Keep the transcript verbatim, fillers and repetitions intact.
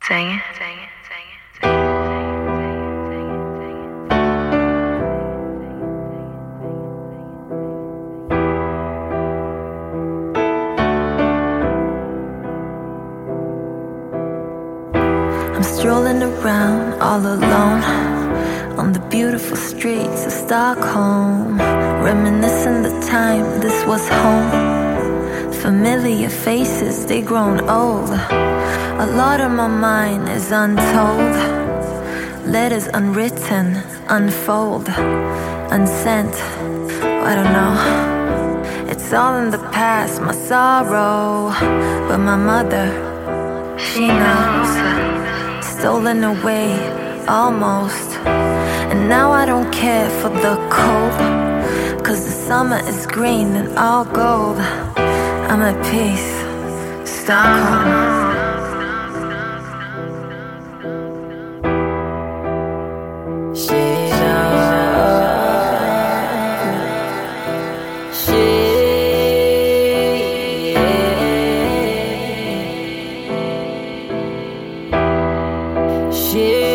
Sing it. Sing it. Sing it. I'm strolling around all alone on the beautiful streets of Stockholm, reminiscing the time this was home. Familiar faces, they grown old. A lot of my mind is untold. Letters unwritten, unfold, unsent. I don't know. It's all in the past, my sorrow. But my mother, she knows. Stolen away, almost. And now I don't care for the cold, 'cause the summer is green and all gold. I'm at peace, Stockholm. She